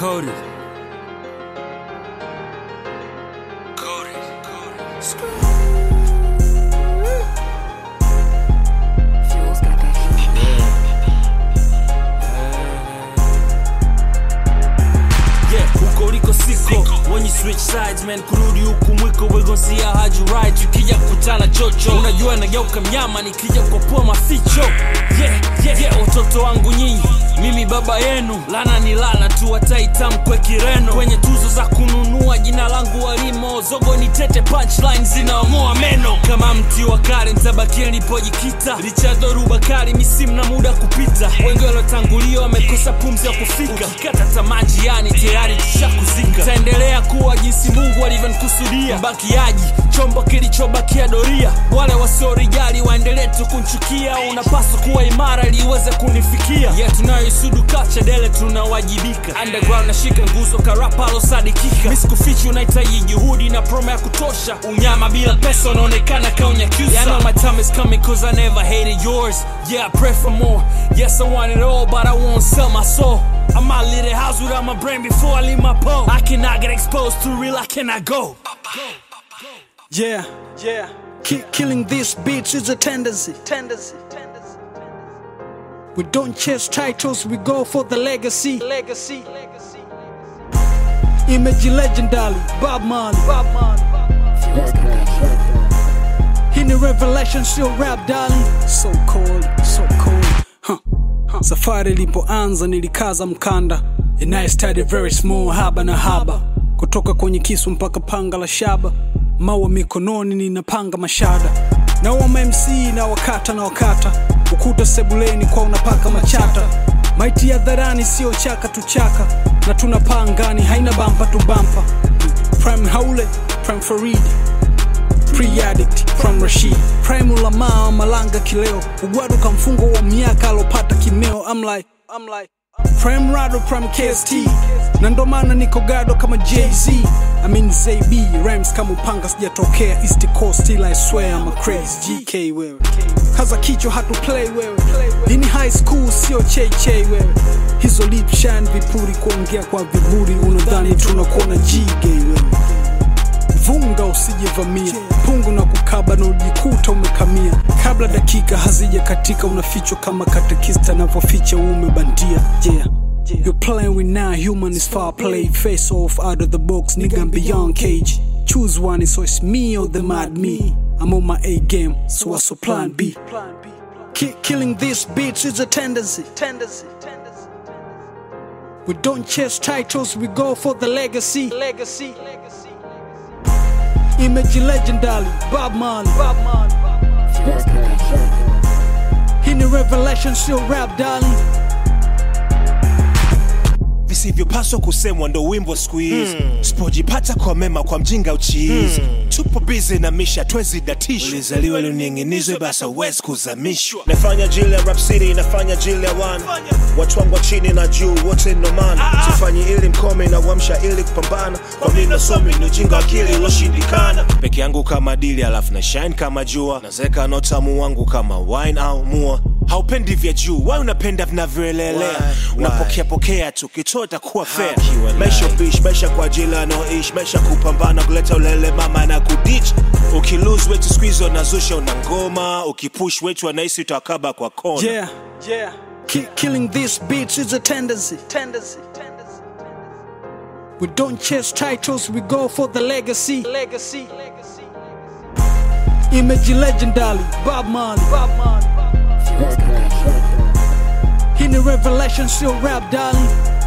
Cody. Fuel's got that heat. Yeah, huko liko siko. When you switch sides, man, kurudi huku mwiko. We gon' see how hard you ride. Tukija kukutana chocho, unajua nageuka mnyama nikija kupoa maficho. Yeah, watoto wangu nyinyi, mimi baba yenu. Lana ni lana tu wataitam kwe kireno. Kwenye tuzo za kununua jina langu walimo. Zogo ni tete punchline zinaomoa meno. Kama mti wa kale nitabakia nilipojikita. Richard Rubakari misimu na muda kupita. Wengi waliotangulia wamekosa pumzi ya kufika. Ukikata tamaa njiani tayari tushakuzika. Taendelea kuwa jinsi Mungu alivyonikusudia. Mbakiaji, chombo kilichobakia doria. Wale wasiorijali waendelee tu kunchukia. Unapaswa kuwa imara ili uweze kunifikia. Yeah, tunayoisudu culture dele tunawajibika. Underground na shika nguzo karapa alosadikika. Misikufichi unahitaji juhudi na promo ya kutosha. Unyama bila pesa unaonekana kaunyakusa. Yeah, I know my time is coming cause I never hated yours. Yeah, I pray for more. Yes, I want it all but I won't sell my soul. I might leave the house without my brain before I leave my pole. I cannot get exposed to real, I cannot go. Yeah. Killing these beats is a tendency. We don't chase titles, we go for the legacy. Image legendary, Bob Marley. Fuel's got that heat. In the revelation, still rap darling. So cold. Safari ilipoanza nilikaza mkanda. And I started very small, haba na haba. Kutoka kwenye kisu mpaka panga la shaba. Mawa mikononi ninapanga mashada. Na wama MC na wakata. Ukuta sebuleni kwa unapaka machata. Maiti ya dharani sio chaka tu chaka. Na tunapaa angani haina bampa tu bampa. Prime Haule, Prime Farid, Pre-addict, Prime Rashid, Prime Ulama malanga kileo. Ugwadu kamfungo wa miaka alopata kimeo. I'm like Prime Rado, Prime KST. Na ndo maana niko gado kama Jay-Z. I mean ZB, rhymes kama upanga sijatokea East Coast till I swear I'm a crazy GK wewe. Kaza kichwa hatu play wewe. Ini high school sio cheche wewe. Hizo lip shine vipuri kuongea kwa viburi. Unadhani tunakuona G-gay wewe. Vunga usijevamia. Pungu na kukaba na ujikuta umekamia. Kabla dakika hazija katika unafichwa kama katekista na voficha umebandia. Yeah. You're playing with now, human is far play. Face off out of the box, nigga I'm beyond cage. Choose one, so it's me or the mad me. I'm on my A game, so what's your plan B? Killing these beats is a tendency. We don't chase titles, we go for the legacy. Image legendary, Bob Marley. Fuel's got that heat. In the revelation, still rap darling. Visivyopaswa kusemwa ndo wimbo squeeze. Spojipata kwa mema kwa mjinga uchiizi. Tupo busy na misha twezi datisho. Ulizaliwa lunyenginizwe basa wezi kuzamishwa. Nafanya jile rap city, nafanya jile one. Watu wangu wa chini na juu wote ndo mana. Sifanyi ili mkome na wamsha ili kupambana. Kwa mino somi ni ujinga akili uloshindikana. Peke yangu kama dili alafu na shine kama jua. Nazeka notamu wangu kama wine au mua. Haupendi vya juu, why unapenda vinavyoelelea. Unapokea tu kichota kuwa fair. Maisha bish, maisha kwa jila no ish. Maisha kupambana kuleta ulele mama na kuditch. Ukilose wetu squeeze unazusha unangoma. Ukipush wetu wanaisi utakaba kwa kona. Yeah. Killing these beats is a tendency. We don't chase titles, we go for the legacy. Image legendary, Bob Marley. Fuel's got that heat. In the revelation, still rap darling.